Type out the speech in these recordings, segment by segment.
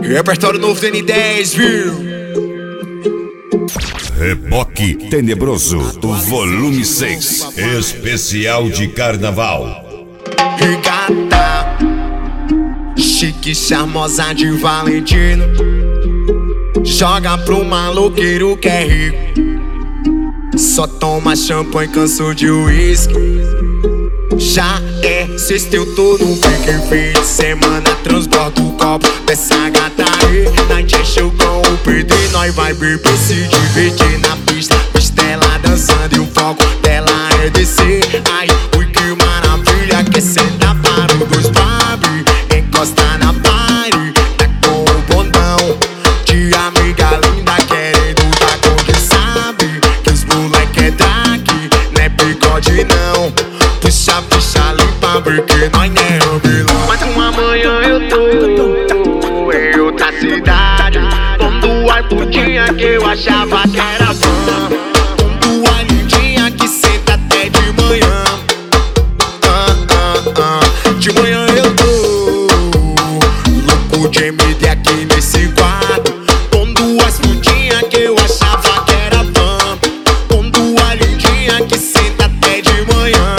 Repertório novo do N10, viu? Reboque Tenebroso, volume 6, especial de carnaval. Regata, chique, charmosa de Valentino. Joga pro maloqueiro que é rico. Só toma champanhe, cansou de uísque. Já é sexta, eu tô no pique. Fim de semana, transborda o copo dessa gata aí. Night é show com o Pedro e nós vai beber, se divertir na pista. Pistela dançando e o foco dela é descer. Ai, ui, que maravilha, quer sentar para o dois babi. Encosta na party, tá com o bondão de amiga linda querendo tá com quem sabe. Que os moleque é drag, não é bigode não. Puxa, puxa, limpa, porque nós não é vilão. Mas amanhã eu tô em outra cidade, tomando ar pudinha que eu achava que era fã. Tomando ar lindinha que senta até de manhã. De manhã eu tô louco de MD aqui nesse quarto. Tomando as pudinha que eu achava que era fã. Tomando ar lindinha que senta até de manhã.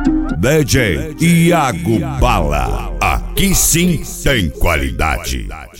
DJ Iago Bala, aqui sim tem qualidade.